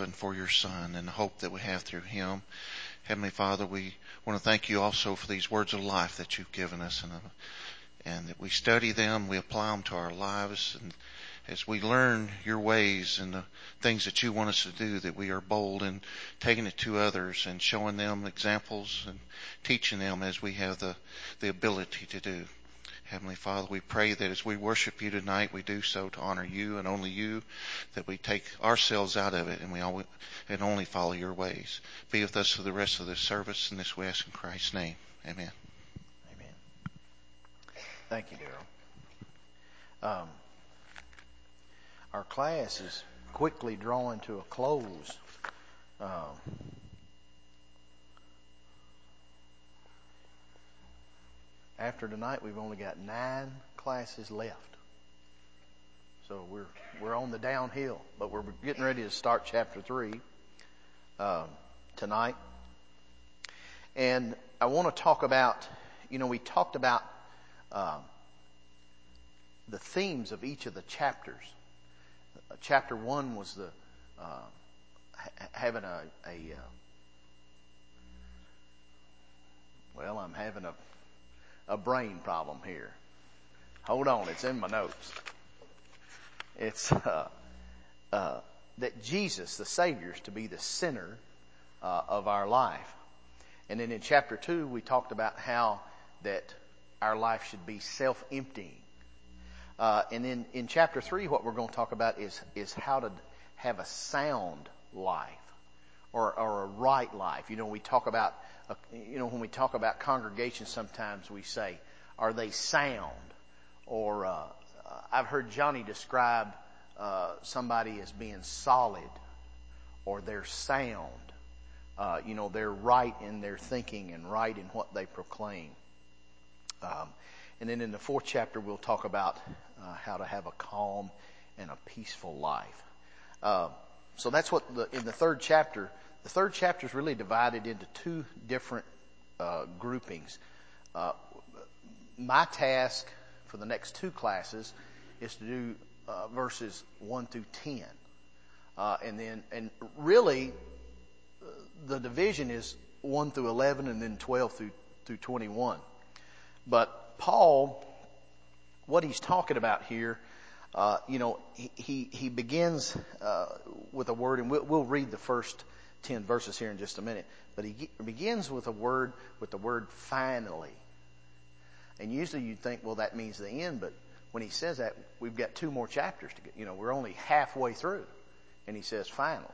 and for your Son and the hope that we have through him. Heavenly Father, we want to thank you also for these words of life that you've given us, and that we study them, we apply them to our lives, and as we learn your ways and the things that you want us to do, that we are bold in taking it to others and showing them examples and teaching them as we have the ability to do. Heavenly Father, we pray that as we worship you tonight, we do so to honor you and only you, that we take ourselves out of it and only follow your ways. Be with us for the rest of this service, and this we ask in Christ's name. Amen. Amen. Thank you, Darrell. Our class is quickly drawing to a close. After tonight, we've only got 9 classes left. So we're on the downhill, but we're getting ready to start chapter 3 tonight. And I want to talk about, we talked about the themes of each of the chapters. Chapter 1 was the having I'm having a brain problem here. Hold on, it's in my notes. It's that Jesus, the Savior, is to be the center of our life. And then in chapter 2, we talked about how that our life should be self-emptying. And then in chapter 3, what we're going to talk about is how to have a sound life or a right life. We talk about, when we talk about congregations, sometimes we say, are they sound? Or I've heard Johnny describe somebody as being solid, or they're sound. They're right in their thinking and right in what they proclaim. And then in the 4th chapter, we'll talk about how to have a calm and a peaceful life. So that's what in the 3rd chapter. The 3rd chapter is really divided into 2 different groupings. My task for the next 2 classes is to do verses 1 through 10, and really the division is 1 through 11, and then 12 through 21. But Paul, what he's talking about here, he begins with a word, and we'll read the first 10 verses here in just a minute. But he begins with the word finally. And usually you'd think, well, that means the end. But when he says that, we've got 2 more chapters to get. We're only halfway through, and he says finally.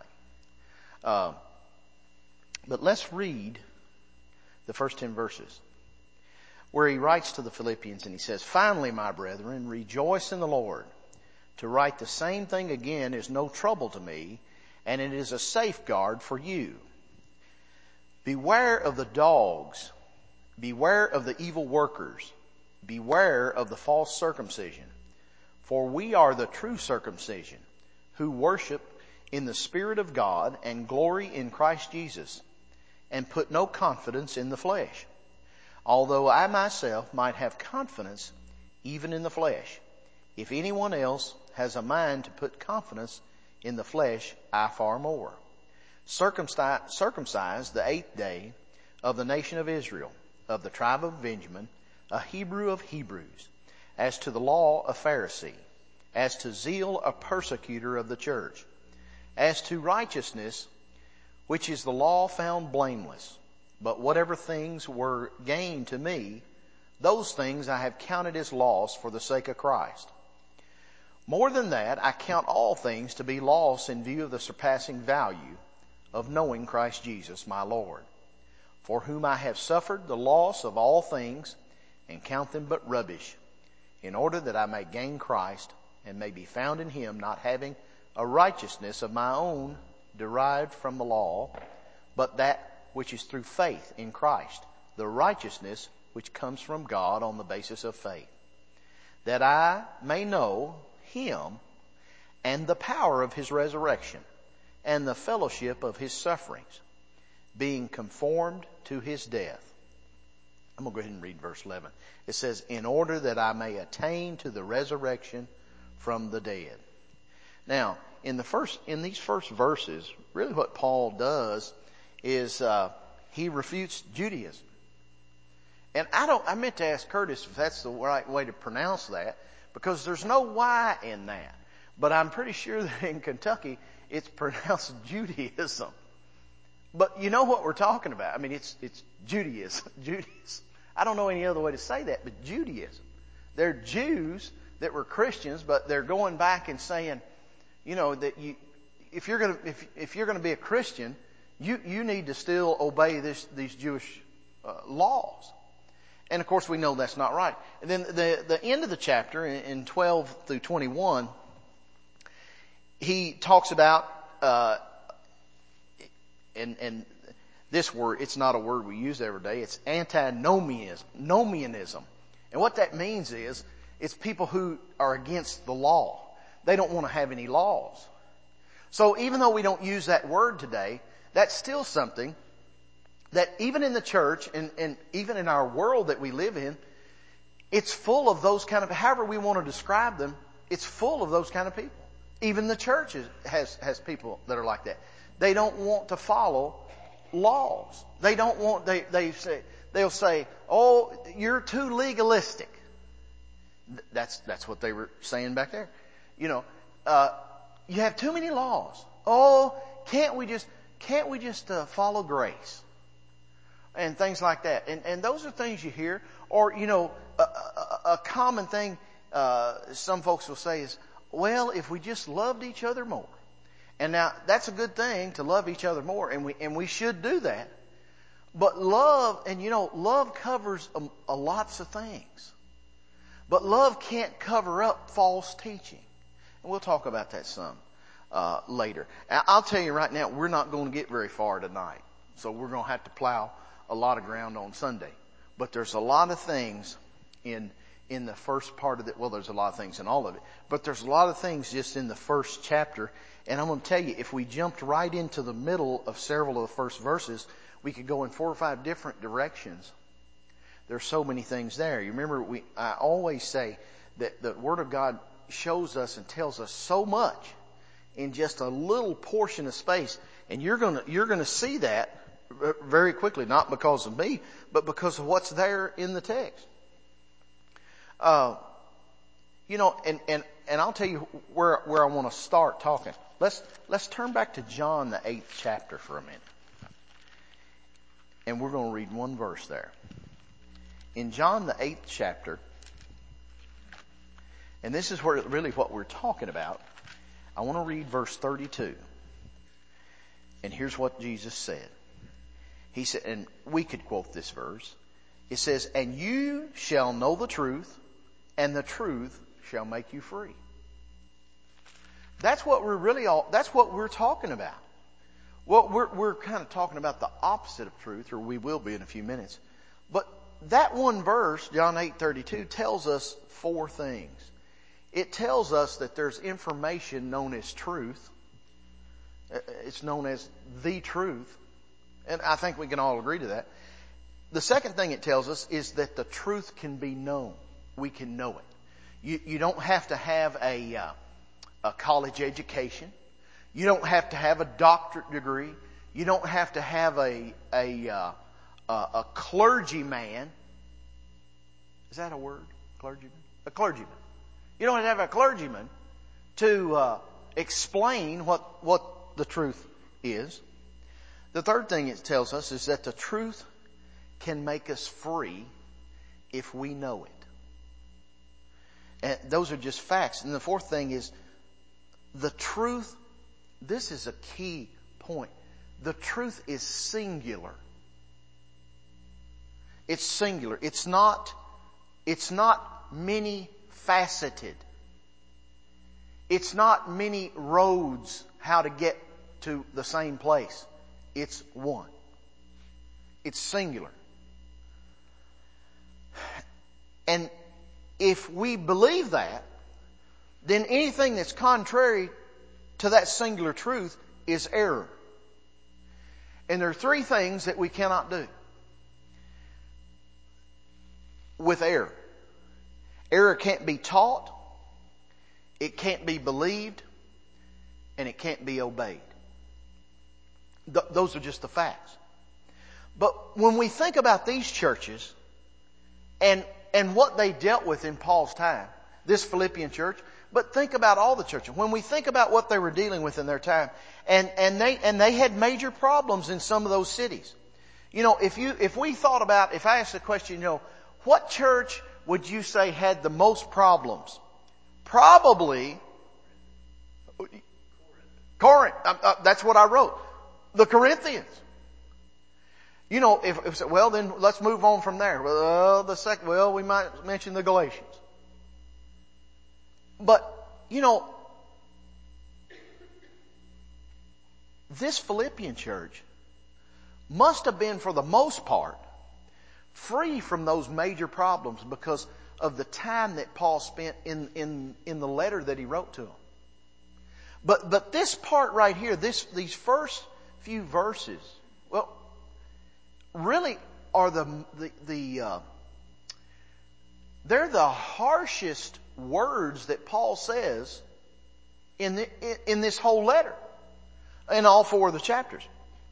But let's read the first 10 verses, where he writes to the Philippians, and he says, "Finally, my brethren, rejoice in the Lord. To write the same thing again is no trouble to me, and it is a safeguard for you. Beware of the dogs, beware of the evil workers, beware of the false circumcision. For we are the true circumcision, who worship in the Spirit of God and glory in Christ Jesus, and put no confidence in the flesh. Although I myself might have confidence even in the flesh. If anyone else has a mind to put confidence in the flesh, I far more. Circumcised the 8th day of the nation of Israel, of the tribe of Benjamin, a Hebrew of Hebrews, as to the law a Pharisee, as to zeal a persecutor of the church, as to righteousness, which is the law found blameless. But whatever things were gain to me, those things I have counted as loss for the sake of Christ. More than that, I count all things to be loss in view of the surpassing value of knowing Christ Jesus my Lord, for whom I have suffered the loss of all things and count them but rubbish, in order that I may gain Christ and may be found in him, not having a righteousness of my own derived from the law, but that which is through faith in Christ, the righteousness which comes from God on the basis of faith, that I may know him and the power of his resurrection and the fellowship of his sufferings, being conformed to his death." I'm going to go ahead and read verse 11. It says, "In order that I may attain to the resurrection from the dead." Now, in these first verses, really what Paul does is he refutes Judaism. And I meant to ask Curtis if that's the right way to pronounce that, because there's no Y in that. But I'm pretty sure that in Kentucky it's pronounced Judaism. But you know what we're talking about. I mean, it's Judaism. Judaism. I don't know any other way to say that, but Judaism. They're Jews that were Christians, but they're going back and saying, you know, that if you're gonna be a Christian, you need to still obey these Jewish laws. And of course we know that's not right. And then the end of the chapter in 12 through 21, he talks about, and this word, it's not a word we use every day, it's antinomianism. And what that means is, it's people who are against the law. They don't want to have any laws. So even though we don't use that word today, that's still something that even in the church and even in our world that we live in, it's full of those kind of, however we want to describe them, it's full of those kind of people. Even the church has people that are like that. They don't want to follow laws. They don't want, they'll say, oh, you're too legalistic. That's what they were saying back there. You know, you have too many laws. Oh, can't we just follow grace? And things like that. And those are things you hear. Or, you know, a common thing, some folks will say is, well, if we just loved each other more. And now, that's a good thing to love each other more, and we should do that. But love, and you know, love covers a lots of things. But love can't cover up false teaching. And we'll talk about that some later. I'll tell you right now, we're not going to get very far tonight. So we're going to have to plow a lot of ground on Sunday. But there's a lot of things in the first part of it. Well, there's a lot of things in all of it. But there's a lot of things just in the first chapter. And I'm going to tell you, if we jumped right into the middle of several of the first verses, we could go in 4 or 5 different directions. There's so many things there. You remember, I always say that the Word of God shows us and tells us so much in just a little portion of space. And you're gonna see that very quickly, not because of me, but because of what's there in the text. You know, and I'll tell you where I want to start talking. Let's turn back to John, the 8th chapter for a minute. And we're going to read one verse there. In John, the 8th chapter, and this is really what we're talking about, I want to read verse 32. And here's what Jesus said. He said, and we could quote this verse. It says, and you shall know the truth, and the truth shall make you free. That's what that's what we're talking about. Well, we're kind of talking about the opposite of truth, or we will be in a few minutes. But that one verse, John 8:32, tells us 4 things. It tells us that there's information known as truth. It's known as the truth. And I think we can all agree to that. The second thing it tells us is that the truth can be known. We can know it. You don't have to have a college education. You don't have to have a doctorate degree. You don't have to have a clergyman. Is that a word? Clergyman? A clergyman. You don't have to have a clergyman to explain what the truth is. The third thing it tells us is that the truth can make us free if we know it. And those are just facts. And the fourth thing is the truth. This is a key point. The truth is singular. It's singular. It's not many faceted. It's not many roads how to get to the same place. It's one. It's singular. And if we believe that, then anything that's contrary to that singular truth is error. And there are 3 things that we cannot do with error. Error can't be taught, it can't be believed, and it can't be obeyed. Those are just the facts. But when we think about these churches and what they dealt with in Paul's time, this Philippian church, but think about all the churches. When we think about what they were dealing with in their time, and they had major problems in some of those cities. You know, if we thought about, if I asked the question, you know, what church would you say had the most problems? Probably Corinth. That's what I wrote. The Corinthians. You know, if well, then let's move on from there. Well, we might mention the Galatians. But, you know, this Philippian church must have been, for the most part, free from those major problems because of the time that Paul spent in the letter that he wrote to them. But this part right here, these first few verses, well, really are they're the harshest words that Paul says in this whole letter, in all 4 of the chapters.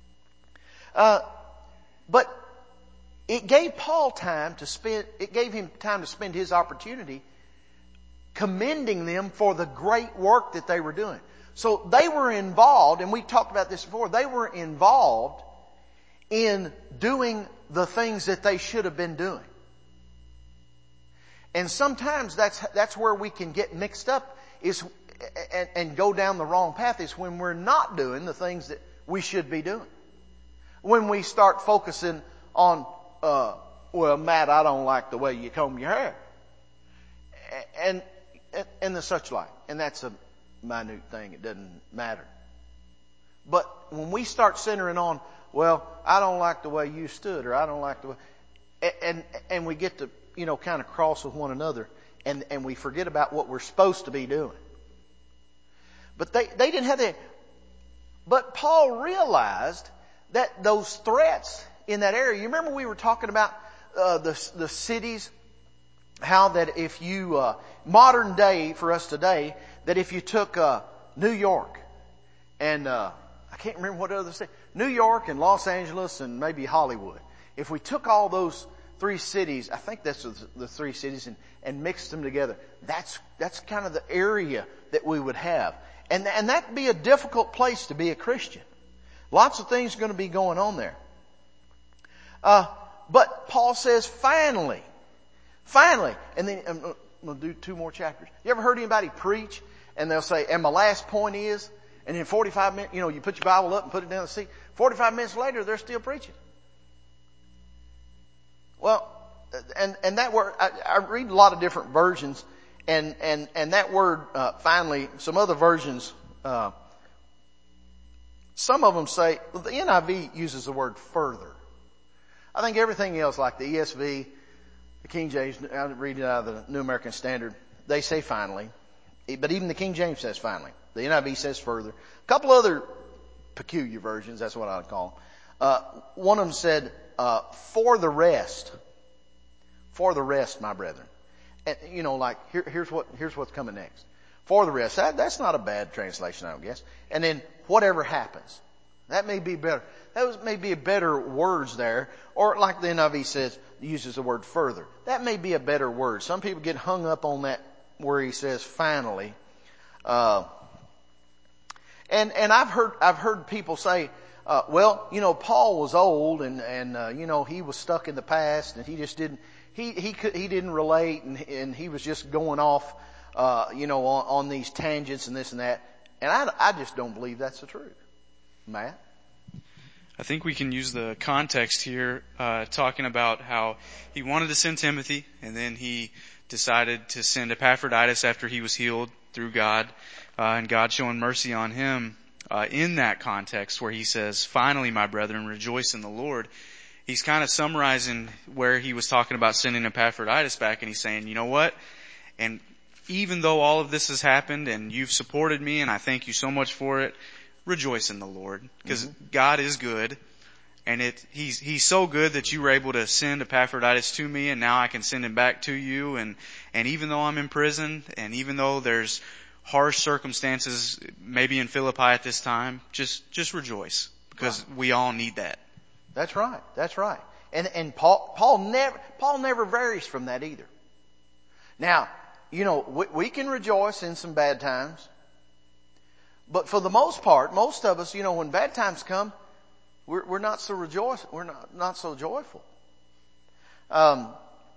But it gave Paul time to spend. It gave him time to spend his opportunity commending them for the great work that they were doing. So they were involved, and we talked about this before. They were involved in doing the things that they should have been doing. And sometimes that's where we can get mixed up and go down the wrong path, is when we're not doing the things that we should be doing. When we start focusing on, well, Matt, I don't like the way you comb your hair. And the such like. And that's a minute thing. It doesn't matter. But when we start centering on, well, I don't like the way you stood, or I don't like the way, and we get to, you know, kind of cross with one another, and we forget about what we're supposed to be doing. But they didn't have that. But Paul realized that those threats in that area, you remember we were talking about the cities, how that if you, modern day for us today, that if you took New York and I can't remember what other city, New York and Los Angeles and maybe Hollywood, if we took all those 3 cities, I think that's the 3 cities, and mixed them together, that's kind of the area that we would have. And that'd be a difficult place to be a Christian. Lots of things are going to be going on there. But Paul says, finally, and then I'm going to do 2 more chapters. You ever heard anybody preach and they'll say, and my last point is, and in 45 minutes, you know, you put your Bible up and put it down the seat. 45 minutes later, they're still preaching. Well, and that word, I read a lot of different versions, and that word, finally, some other versions, some of them say, well, the NIV uses the word further. I think everything else, like the ESV, the King James, I read it out of the New American Standard, they say finally. But even the King James says finally. The NIV says further. A couple other peculiar versions, that's what I would call them. One of them said, for the rest. For the rest, my brethren. And, you know, like, here's what's coming next. For the rest. That's not a bad translation, I don't guess. And then, whatever happens. That may be better. May be a better words there. Or like the NIV says, uses the word further. That may be a better word. Some people get hung up on that where he says finally. And I've heard people say, well, you know, Paul was old and you know, he was stuck in the past and he just didn't, he didn't relate and he was just going off, you know, on these tangents and this and that. And I just don't believe that's the truth. Matt? I think we can use the context here, talking about how he wanted to send Timothy and then he decided to send Epaphroditus after he was healed through God, and God showing mercy on him, in that context where he says, finally, my brethren, rejoice in the Lord. He's kind of summarizing where he was talking about sending Epaphroditus back, and he's saying, you know what? And even though all of this has happened and you've supported me and I thank you so much for it, rejoice in the Lord, because God is good. And he's so good that you were able to send Epaphroditus to me, and now I can send him back to you. And even though I'm in prison, and even though there's harsh circumstances, maybe in Philippi at this time, just rejoice, because we all need that. That's right. That's right. And Paul never varies from that either. Now, we can rejoice in some bad times, but for the most part, most of us, when bad times come, we're not so rejoiced. We're not so joyful. And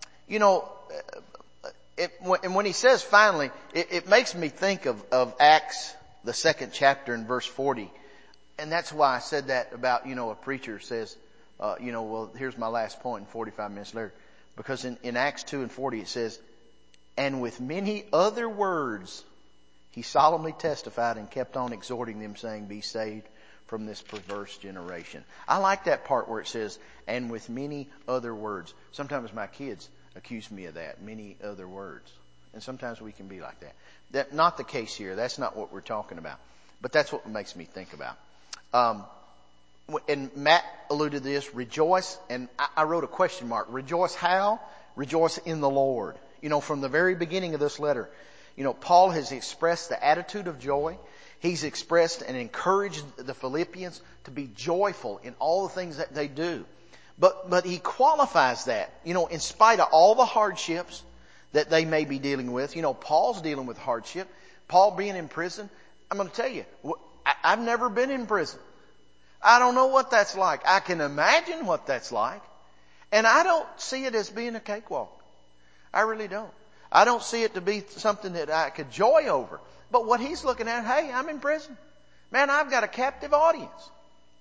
when he says finally, it makes me think of Acts, the 2nd chapter in verse 40. And that's why I said that about, a preacher says, well, here's my last point, and 45 minutes later. Because in Acts 2 and 40 it says, and with many other words, he solemnly testified and kept on exhorting them, saying, be saved from this perverse generation. I like that part where it says, and with many other words. Sometimes my kids accuse me of that, many other words. And sometimes we can be like that. That's not the case here. That's not what we're talking about. But that's what makes me think about. And Matt alluded to this, rejoice, and I wrote a question mark. Rejoice how? Rejoice in the Lord. From the very beginning of this letter, Paul has expressed the attitude of joy. He's expressed and encouraged the Philippians to be joyful in all the things that they do. But he qualifies that, in spite of all the hardships that they may be dealing with. Paul's dealing with hardship. Paul being in prison. I'm going to tell you, I've never been in prison. I don't know what that's like. I can imagine what that's like. And I don't see it as being a cakewalk. I really don't. I don't see it to be something that I could joy over. But what he's looking at, hey, I'm in prison. Man, I've got a captive audience.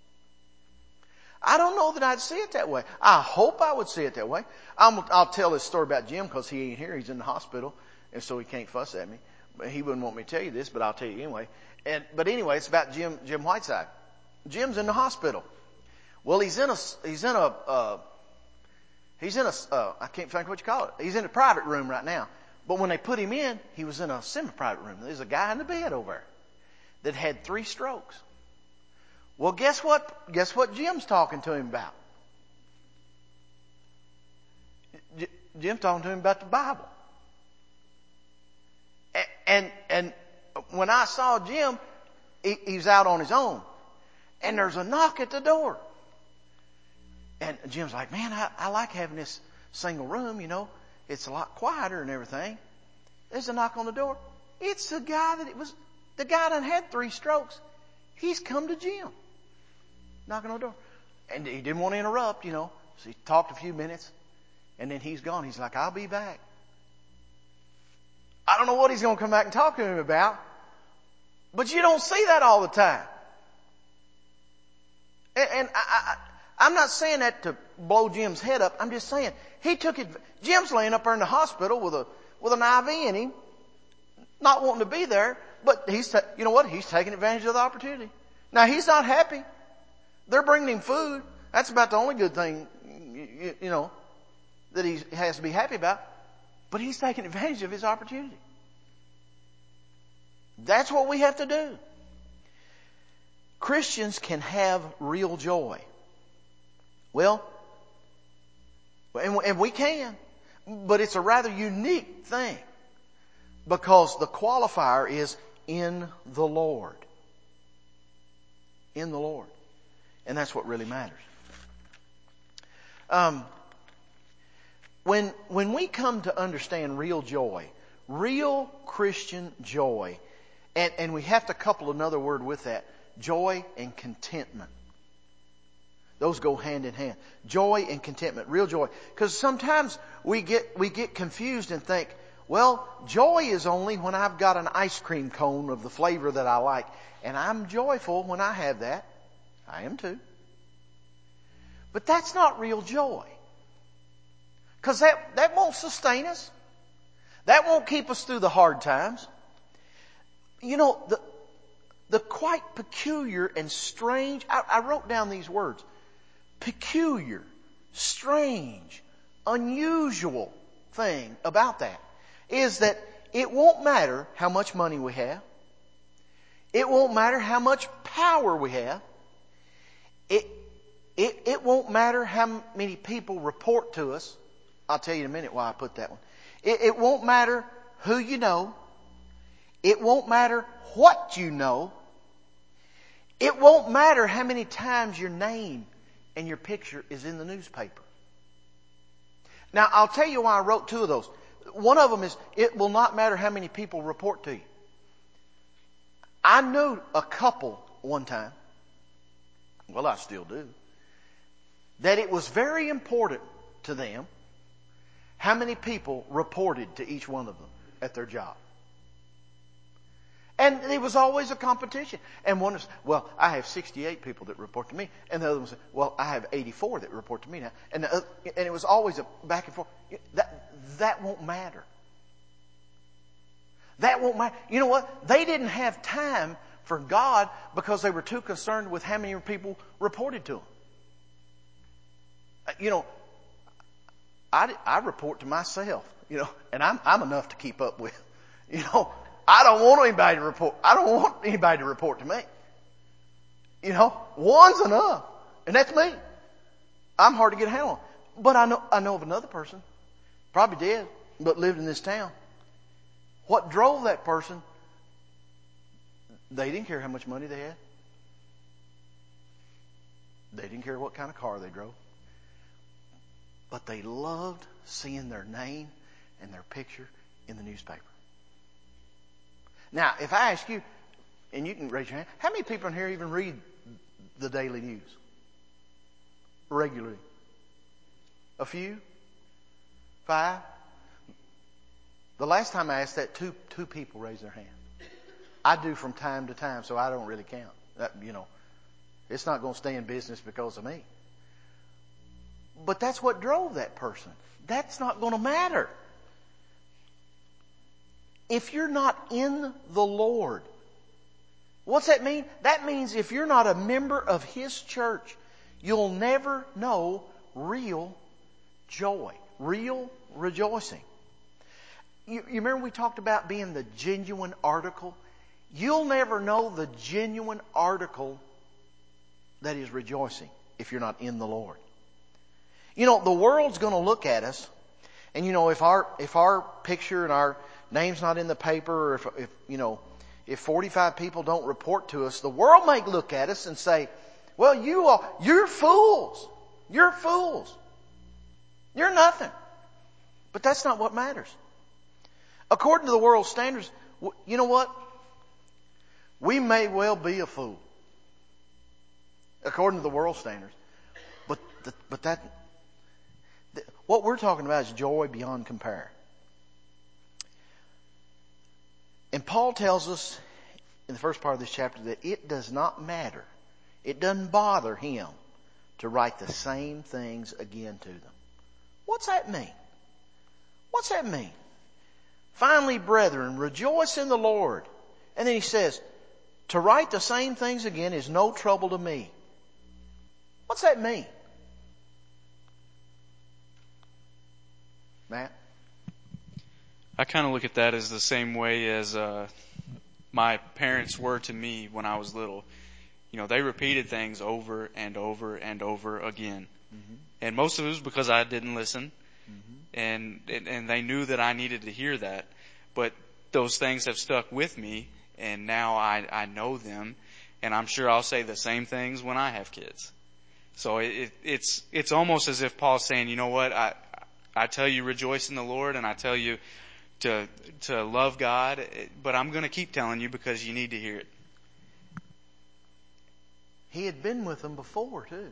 I don't know that I'd see it that way. I hope I would see it that way. I'll tell this story about Jim because he ain't here. He's in the hospital, and so he can't fuss at me. But he wouldn't want me to tell you this, but I'll tell you anyway. But anyway, it's about Jim Whiteside. Jim's in the hospital. Well, he's in a I can't think what you call it. He's in a private room right now. But when they put him in, he was in a semi-private room. There's a guy in the bed over there that had 3 strokes. Well, guess what? Guess what Jim's talking to him about? Jim's talking to him about the Bible. And when I saw Jim, he's out on his own. And there's a knock at the door. And Jim's like, man, I like having this single room, It's a lot quieter and everything. There's a knock on the door. It's the guy that had 3 strokes. He's come to Jim. Knocking on the door. And he didn't want to interrupt, So he talked a few minutes. And then he's gone. He's like, I'll be back. I don't know what he's going to come back and talk to him about. But you don't see that all the time. And I'm not saying that to blow Jim's head up. I'm just saying he took it. Jim's laying up there in the hospital with an IV in him, not wanting to be there. But he's taking advantage of the opportunity. Now he's not happy. They're bringing him food. That's about the only good thing, that he has to be happy about. But he's taking advantage of his opportunity. That's what we have to do. Christians can have real joy. Well, and we can, but it's a rather unique thing because the qualifier is in the Lord. In the Lord. And that's what really matters. When we come to understand real joy, real Christian joy, and we have to couple another word with that, joy and contentment. Those go hand in hand. Joy and contentment, real joy. Because sometimes we get confused and think, well, joy is only when I've got an ice cream cone of the flavor that I like. And I'm joyful when I have that. I am too. But that's not real joy. Because that won't sustain us. That won't keep us through the hard times. The quite peculiar and strange, I wrote down these words. Peculiar, strange, unusual thing about that is that it won't matter how much money we have. It won't matter how much power we have. It won't matter how many people report to us. I'll tell you in a minute why I put that one. It won't matter who you know. It won't matter what you know. It won't matter how many times your name and your picture is in the newspaper. Now, I'll tell you why I wrote two of those. One of them is, it will not matter how many people report to you. I knew a couple one time, well, I still do, that it was very important to them how many people reported to each one of them at their job. And it was always a competition. And one was, well, I have 68 people that report to me. And the other one said, well, I have 84 that report to me now. And it was always a back and forth. That won't matter. That won't matter. You know what? They didn't have time for God because they were too concerned with how many people reported to them. You know, I report to myself, you know, and I'm enough to keep up with. You know, I don't want anybody to report. I don't want anybody to report to me. You know, one's enough, and that's me. I'm hard to get a handle on. But I know of another person, probably dead, but lived in this town. What drove that person? They didn't care how much money they had. They didn't care what kind of car they drove. But they loved seeing their name and their picture in the newspaper. Now, if I ask you, and you can raise your hand, how many people in here even read the daily news regularly? A few? 5? The last time I asked that, two people raised their hand. I do from time to time, so I don't really count. You know, it's not going to stay in business because of me. But that's what drove that person. That's not going to matter. If you're not in the Lord, what's that mean? That means if you're not a member of His church, you'll never know real joy, real rejoicing. You remember we talked about being the genuine article? You'll never know the genuine article that is rejoicing if you're not in the Lord. You know, the world's going to look at us, and you know, if our picture and our name's not in the paper, or if 45 people don't report to us, the world may look at us and say, well, you're fools. You're fools. You're nothing. But that's not what matters. According to the world's standards, you know what? We may well be a fool. According to the world's standards. But what we're talking about is joy beyond compare. And Paul tells us in the first part of this chapter that it does not matter. It doesn't bother him to write the same things again to them. What's that mean? What's that mean? Finally, brethren, rejoice in the Lord. And then he says, to write the same things again is no trouble to me. What's that mean? Matt? I kind of look at that as the same way as my parents were to me when I was little. You know, they repeated things over and over and over again. Mm-hmm. And most of it was because I didn't listen. Mm-hmm. And they knew that I needed to hear that. But those things have stuck with me, and now I know them, and I'm sure I'll say the same things when I have kids. So it's almost as if Paul's saying, you know what, I tell you rejoice in the Lord, and I tell you to love God, but I'm going to keep telling you because you need to hear it. He had been with them before too.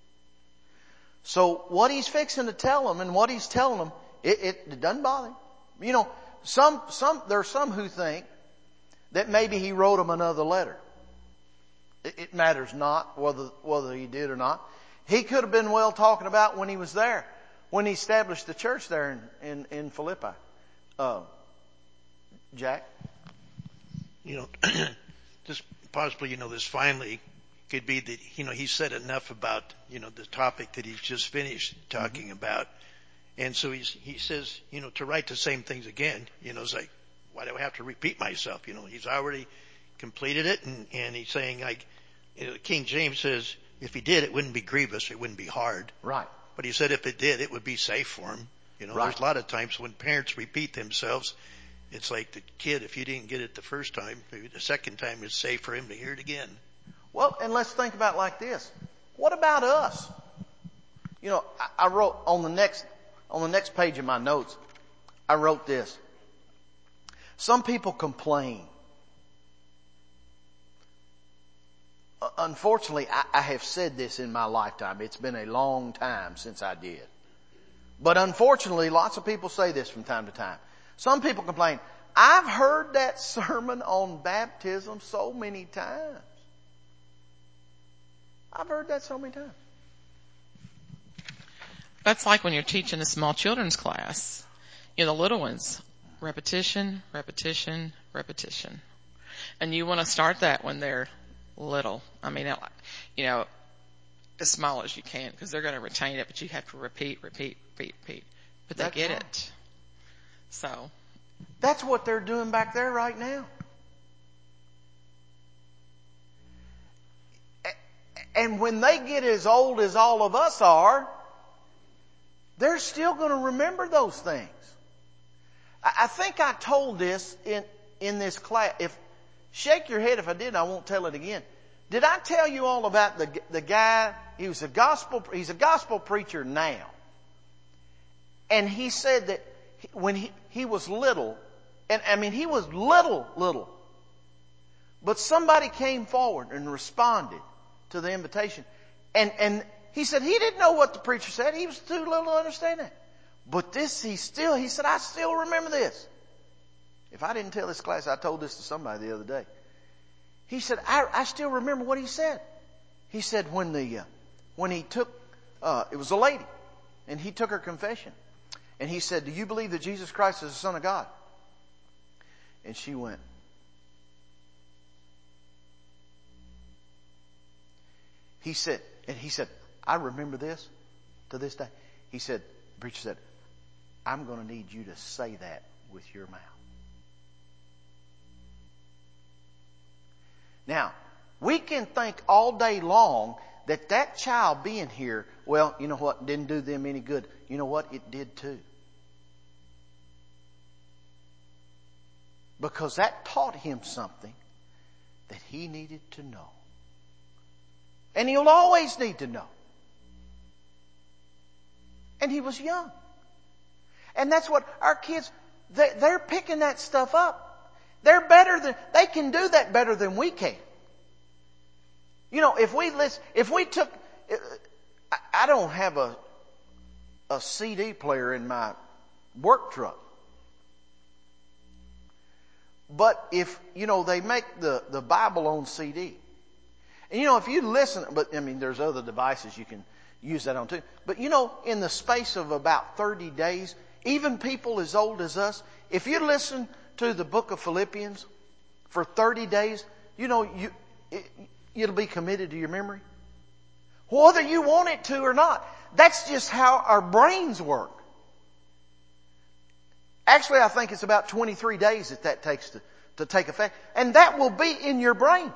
So what he's fixing to tell them and what he's telling them, it doesn't bother him. You know, there are some who think that maybe he wrote them another letter. It matters not whether he did or not. He could have been well talking about when he was there, when he established the church there in Philippi. Jack? You know, just possibly, this finally could be that, he said enough about, the topic that he's just finished talking about. And so he says, to write the same things again, it's like, why do I have to repeat myself? He's already completed it. And he's saying, like, King James says, if he did, it wouldn't be grievous. It wouldn't be hard. Right. But he said if it did, it would be safe for him. Right. There's a lot of times when parents repeat themselves It's like the kid, if you didn't get it the first time, maybe the second time it's safe for him to hear it again. Well, and let's think about it like this. What about us? You know, I wrote on the next page of my notes, I wrote this. Some people complain. Unfortunately, I have said this in my lifetime. It's been a long time since I did. But unfortunately, lots of people say this from time to time. Some people complain, I've heard that sermon on baptism so many times. I've heard that so many times. That's like when you're teaching a small children's class. You know, the little ones. Repetition, repetition, repetition. And you want to start that when they're little. I mean, you know, as small as you can, because they're going to retain it, but you have to repeat. But they get it. So. That's what they're doing back there right now. And when they get as old as all of us are, they're still going to remember those things. I think I told this in this class. Shake your head if I didn't, I won't tell it again. Did I tell you all about the guy? He's a gospel preacher now. And he said that when he was little, and I mean he was little, but somebody came forward and responded to the invitation. And he said he didn't know what the preacher said. He was too little to understand that. But he said, I still remember this. If I didn't tell this class, I told this to somebody the other day. He said, I still remember what he said. He said when he took, it was a lady, and he took her confession. And he said, do you believe that Jesus Christ is the Son of God? And she went. He said, I remember this to this day. He said, the preacher said, I'm going to need you to say that with your mouth. Now, we can think all day long that child being here, well, you know what, didn't do them any good. You know what, it did too. Because that taught him something that he needed to know. And he'll always need to know. And he was young. And that's what our kids, they're picking that stuff up. They can do that better than we can. You know, if we took, I don't have a CD player in my work truck. But if, you know, they make the Bible on CD. And you know, if you listen, but I mean, there's other devices you can use that on too. But you know, in the space of about 30 days, even people as old as us, if you listen to the book of Philippians for 30 days, you know, it'll be committed to your memory. Whether you want it to or not. That's just how our brains work. Actually, I think it's about 23 days that takes to take effect. And that will be in your brain.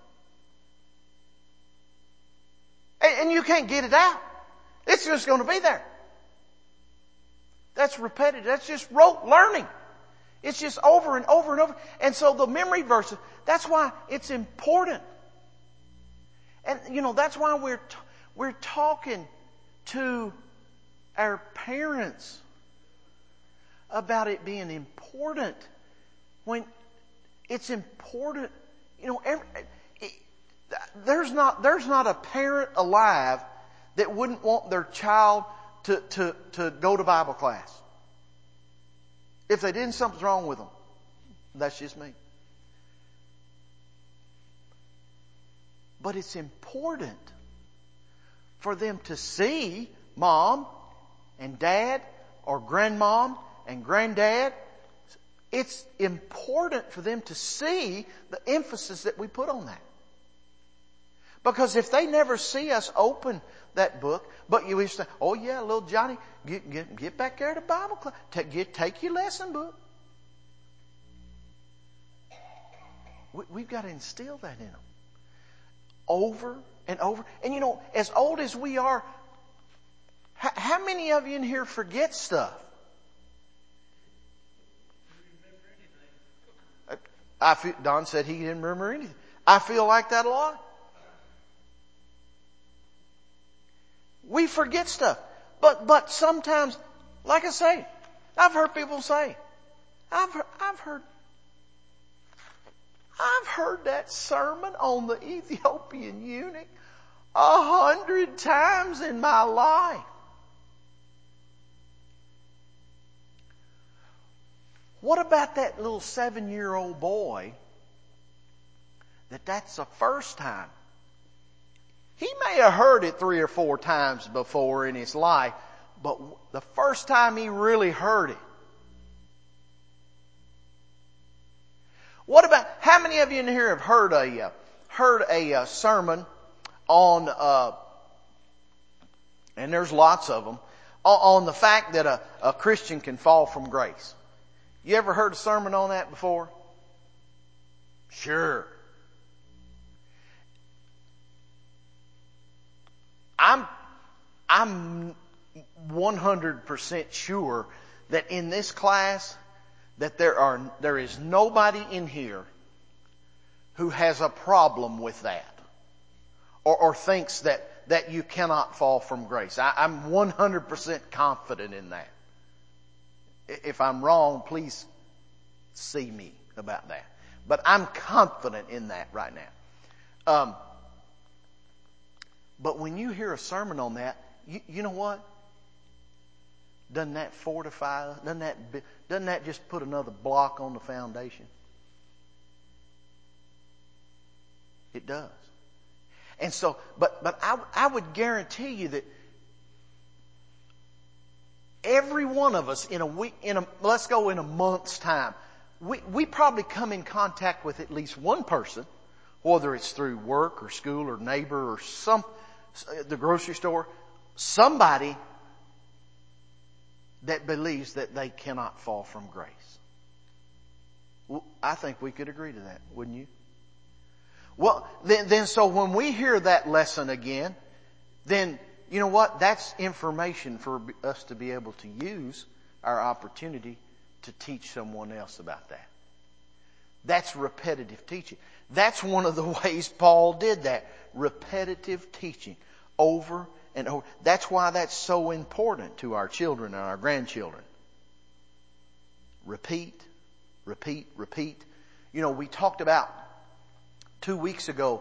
And you can't get it out. It's just going to be there. That's repetitive. That's just rote learning. It's just over and over and over. And so the memory verses, that's why it's important. And, you know, that's why we're talking to our parents about it being important. When it's important, you know, there's not a parent alive that wouldn't want their child to go to Bible class. If they didn't, something's wrong with them. That's just me. But it's important for them to see mom and dad or grandmom and granddad. It's important for them to see the emphasis that we put on that. Because if they never see us open that book, but you say, oh yeah, little Johnny, get back there to Bible class. Take your lesson book. We've got to instill that in them. Over and over. And you know, as old as we are, how many of you in here forget stuff? Don said he didn't remember anything. I feel like that a lot. We forget stuff. But sometimes, like I say, I've heard people say, I've heard that sermon on the Ethiopian eunuch 100 times in my life. What about that little 7-year-old boy that's the first time? He may have heard it 3 or 4 times before in his life, but the first time he really heard it. What about, how many of you in here have heard a sermon on, and there's lots of them, on the fact that a Christian can fall from grace? You ever heard a sermon on that before? Sure. I'm 100% sure that in this class that there is nobody in here who has a problem with that or thinks that you cannot fall from grace. I'm 100% confident in that. If I'm wrong, please see me about that. But I'm confident in that right now. But when you hear a sermon on that, you know what? Doesn't that fortify? Doesn't that just put another block on the foundation? It does. And so, but I would guarantee you that every one of us in a week, let's go in a month's time, we probably come in contact with at least one person, whether it's through work or school or neighbor or the grocery store, somebody that believes that they cannot fall from grace. I think we could agree to that, wouldn't you? Well, then so when we hear that lesson again, then you know what? That's information for us to be able to use our opportunity to teach someone else about that. That's repetitive teaching. That's one of the ways Paul did that. Repetitive teaching over and over. That's why that's so important to our children and our grandchildren. Repeat, repeat, repeat. You know, we talked about 2 weeks ago,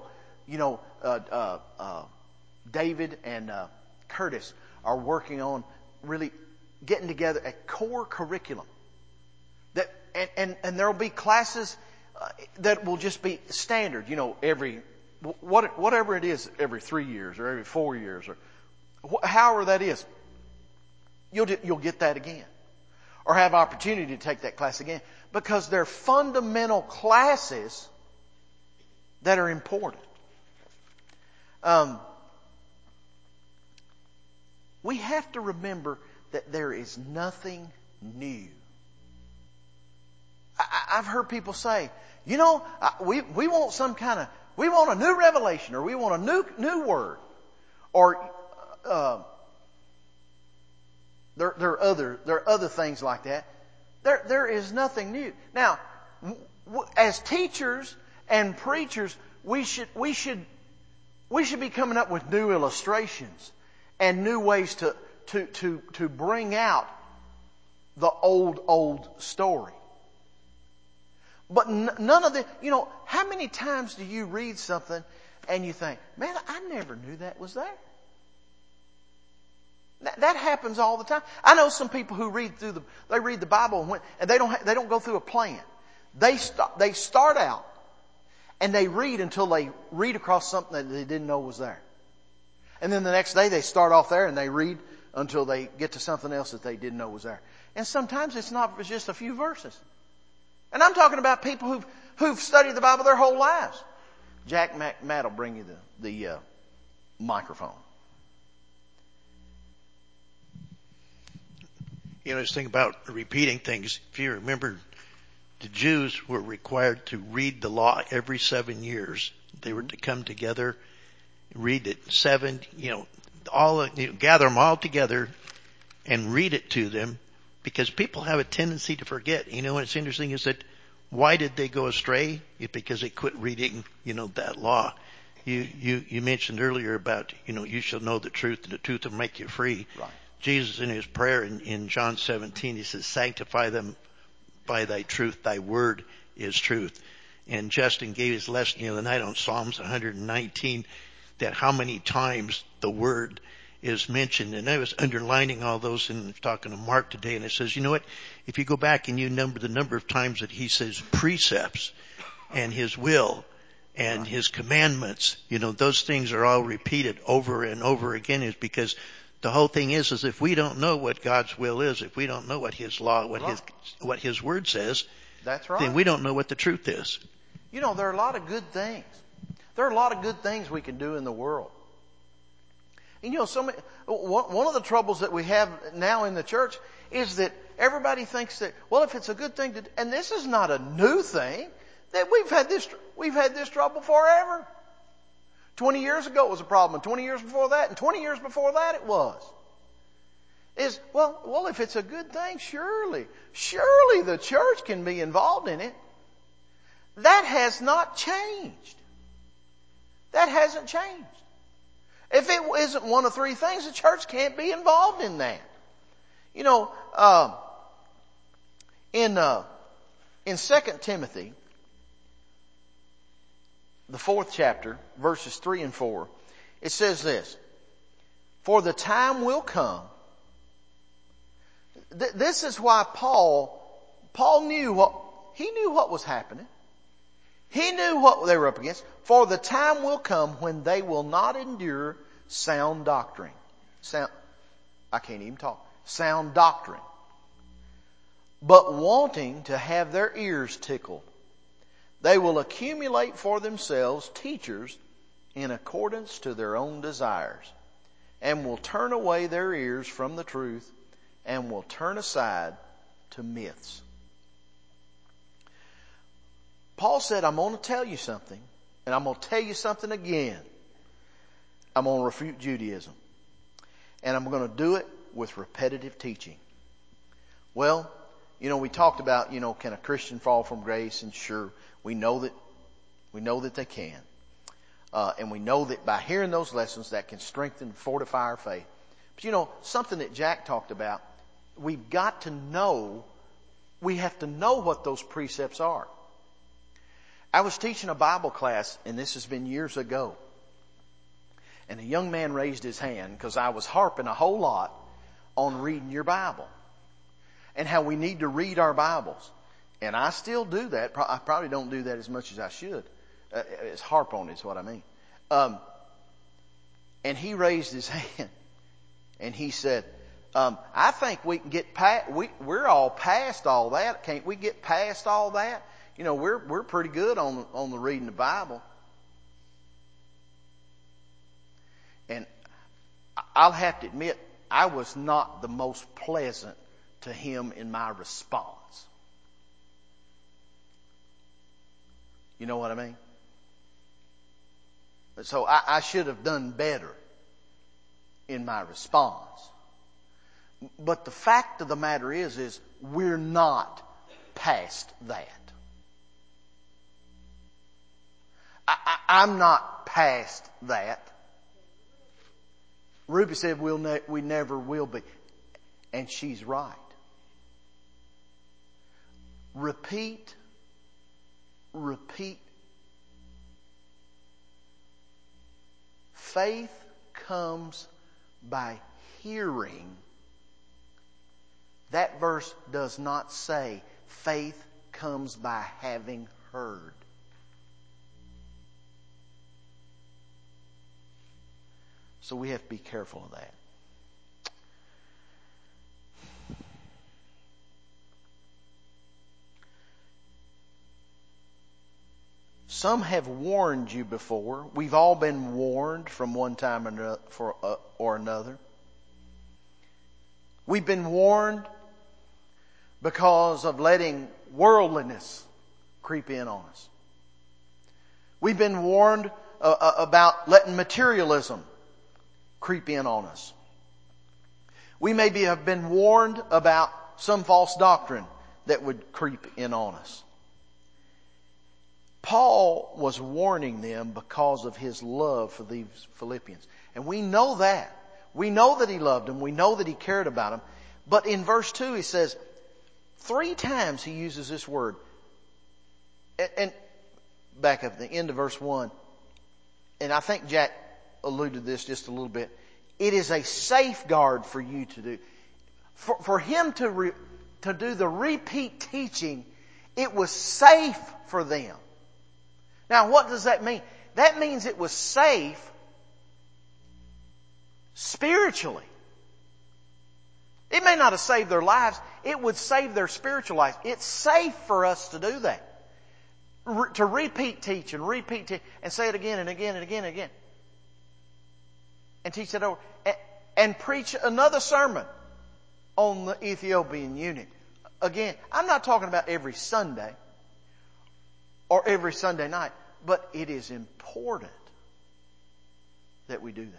David and Curtis are working on really getting together a core curriculum. And there will be classes that will just be standard, whatever it is, every 3 years or every 4 years or however that is. You'll get that again, or have opportunity to take that class again, because they're fundamental classes that are important. We have to remember that there is nothing new. I've heard people say, we want we want a new revelation, or we want a new word, or there are other things like that. There is nothing new. Now, as teachers and preachers, we should be coming up with new illustrations and new ways to bring out the old story. But none of the, how many times do you read something and you think, man, I never knew that was there? That happens all the time. I know some people who read the Bible and they don't go through a plan. They start out and they read until they read across something that they didn't know was there. And then the next day they start off there and they read until they get to something else that they didn't know was there. And sometimes it's just a few verses. And I'm talking about people who've studied the Bible their whole lives. Jack Matt will bring you the microphone. This thing about repeating things. If you remember, the Jews were required to read the law every 7 years. They were to come together, read it gather them all together and read it to them, because people have a tendency to forget. What's interesting is that why did they go astray? It's because they quit reading, that law. You mentioned earlier about, you shall know the truth and the truth will make you free. Right. Jesus in his prayer in John 17, he says, sanctify them by thy truth. Thy word is truth. And Justin gave his lesson the other night on Psalms 119, that how many times the word is mentioned. And I was underlining all those and talking to Mark today, and it says, you know what? If you go back and you number the number of times that he says precepts and his will and his commandments, those things are all repeated over and over again, is because the whole thing is if we don't know what God's will is, if we don't know what his law, what his word says, that's right, then we don't know what the truth is. There are a lot of good things. There are a lot of good things we can do in the world. And one of the troubles that we have now in the church is that everybody thinks that, well, if it's a good thing to do, and this is not a new thing, that we've had this trouble forever. 20 years ago it was a problem, and 20 years before that, and 20 years before that it was. Well, if it's a good thing, surely the church can be involved in it. That has not changed. That hasn't changed. If it isn't one of three things, the church can't be involved in that. In 2 Timothy, the 4th chapter, verses 3 and 4, it says this, for the time will come. This is why Paul knew what was happening. He knew what they were up against. For the time will come when they will not endure sound doctrine. Sound doctrine. But wanting to have their ears tickled, they will accumulate for themselves teachers in accordance to their own desires, and will turn away their ears from the truth, and will turn aside to myths. Paul said, I'm going to tell you something, and I'm going to tell you something again. I'm going to refute Judaism. And I'm going to do it with repetitive teaching. Well, we talked about, can a Christian fall from grace? And sure, we know that they can. And we know that by hearing those lessons that can strengthen and fortify our faith. But something that Jack talked about, we have to know what those precepts are. I was teaching a Bible class, and this has been years ago. And a young man raised his hand because I was harping a whole lot on reading your Bible and how we need to read our Bibles. And I still do that. I probably don't do that as much as I should. It's harp on is what I mean. And he raised his hand and he said, I think we can get past, we're all past all that. Can't we get past all that? We're pretty good on the reading the Bible. And I'll have to admit, I was not the most pleasant to him in my response. You know what I mean? So I should have done better in my response. But the fact of the matter is we're not past that. I'm not past that. Ruby said we never will be. And she's right. Repeat. Faith comes by hearing. That verse does not say faith comes by having heard. So we have to be careful of that. Some have warned you before. We've all been warned from one time or another. We've been warned because of letting worldliness creep in on us. We've been warned about letting materialism creep in on us. We maybe have been warned about some false doctrine that would creep in on us. Paul was warning them because of his love for these Philippians. And we know that. We know that he loved them. We know that he cared about them. But in verse 2 he says, 3 times he uses this word. And back up at the end of verse 1. And I think Jack alluded to this just a little bit. It is a safeguard for you to do. For him to do the repeat teaching, it was safe for them. Now what does that mean? That means it was safe spiritually. It may not have saved their lives. It would save their spiritual life. It's safe for us to do that. To repeat teach and say it again and again and again and again. And teach it over. And preach another sermon on the Ethiopian eunuch. Again, I'm not talking about every Sunday or every Sunday night, but it is important that we do that.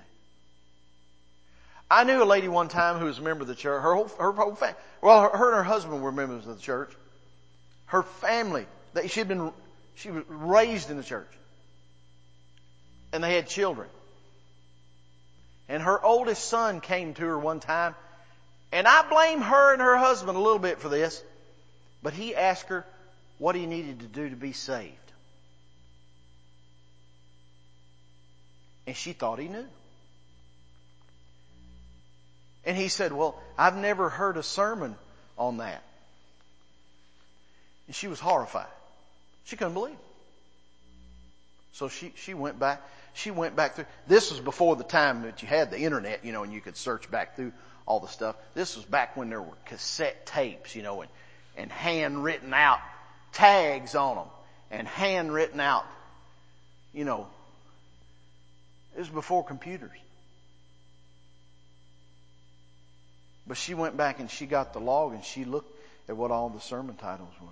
I knew a lady one time who was a member of the church. Her whole family, well, her and her husband were members of the church. Her family, she was raised in the church. And they had children. And her oldest son came to her one time. And I blame her and her husband a little bit for this. But he asked her what he needed to do to be saved. And she thought he knew. And he said, well, I've never heard a sermon on that. And she was horrified. She couldn't believe it. So she went back. She went back through. This was before the time that you had the internet, and you could search back through all the stuff. This was back when there were cassette tapes, and handwritten out tags on them. And handwritten out, it was before computers. But she went back and she got the log and she looked at what all the sermon titles were.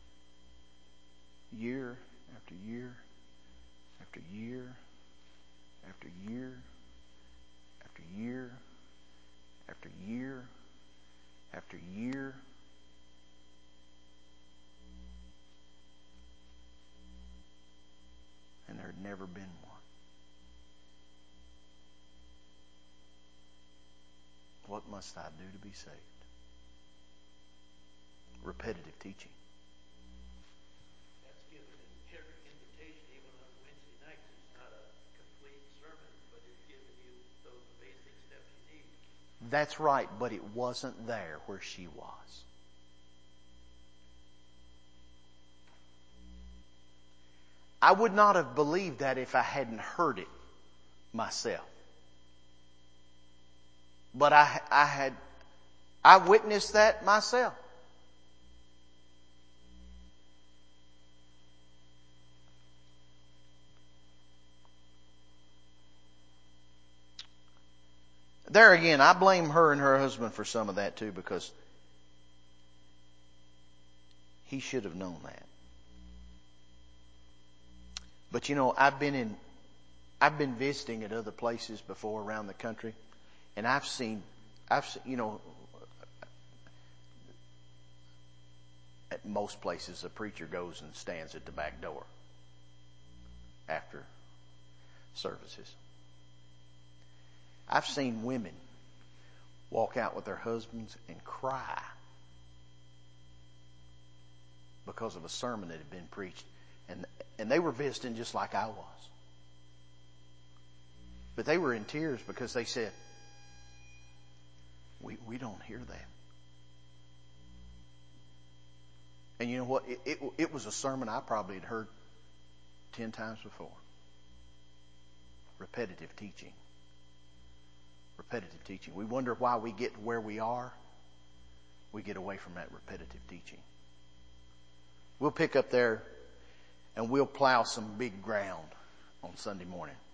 Year after year after year after year after year after year after year. And there had never been one. What must I do to be saved? Repetitive teaching. That's given in every invitation, even on Wednesday nights. It's not a complete sermon, but it's giving you those basic steps you need. That's right, but it wasn't there where she was. I would not have believed that if I hadn't heard it myself. But I witnessed that myself. There again, I blame her and her husband for some of that too, because he should have known that. But I've been visiting at other places before around the country. And I've seen, at most places a preacher goes and stands at the back door after services. I've seen women walk out with their husbands and cry because of a sermon that had been preached. And they were visiting just like I was. But they were in tears because they said, we don't hear that. And you know what? It was a sermon I probably had heard 10 times before. Repetitive teaching. Repetitive teaching. We wonder why we get where we are. We get away from that repetitive teaching. We'll pick up there and we'll plow some big ground on Sunday morning.